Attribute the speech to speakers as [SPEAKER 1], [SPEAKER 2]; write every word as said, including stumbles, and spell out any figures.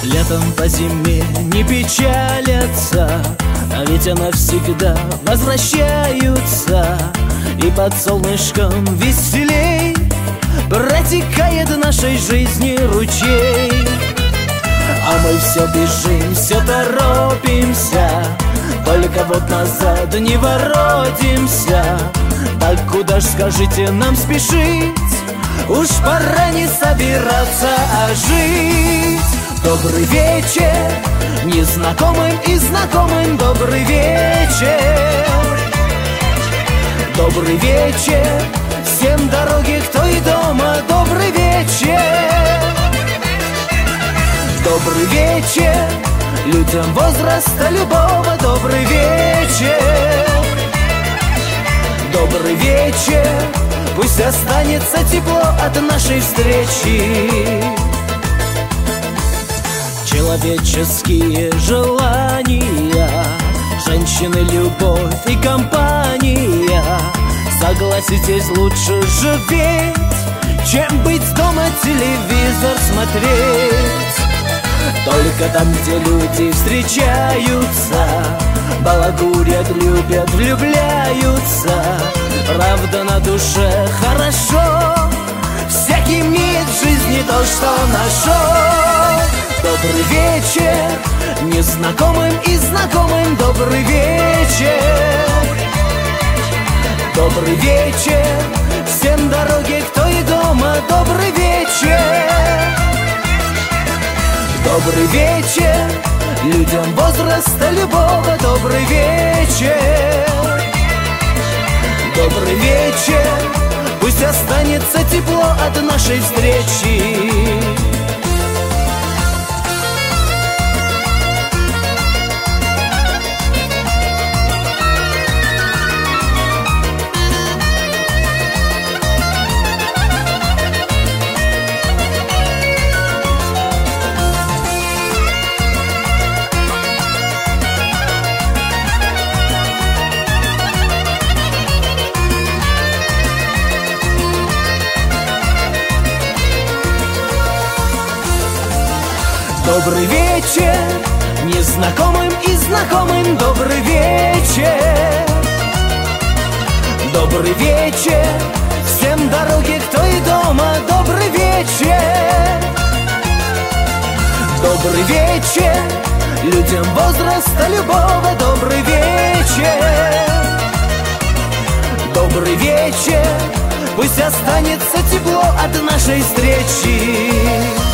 [SPEAKER 1] Летом по зиме не печалятся, а ведь она всегда возвращаются. И под солнышком веселей протекает в нашей жизни ручей. А мы все бежим, все торопимся, только вот назад не воротимся. Так куда ж, скажите, нам спешить? Уж пора не собираться, а жить. Добрый вечер незнакомым и знакомым, добрый вечер. Добрый вечер всем дороги, кто и дома, добрый вечер. Добрый вечер людям возраста любого, добрый вечер. Добрый вечер, пусть останется тепло от нашей встречи. Человеческие желания, женщины, любовь и компания. Согласитесь, лучше живеть, чем быть дома телевизор смотреть. Только там, где люди встречаются, балагурят, любят, влюбляются. Правда, на душе хорошо, всякий имеет в жизни то, что нашел. Добрый вечер незнакомым и знакомым, добрый вечер. Добрый вечер всем дороги, кто и дома, добрый вечер. Добрый вечер людям возраста любого, добрый вечер. Добрый вечер, пусть останется тепло от нашей встречи. Добрый вечер незнакомым и знакомым, добрый вечер. Добрый вечер всем дороги, кто и дома, добрый вечер. Добрый вечер людям возраста любого, добрый вечер. Добрый вечер, пусть останется тепло от нашей встречи.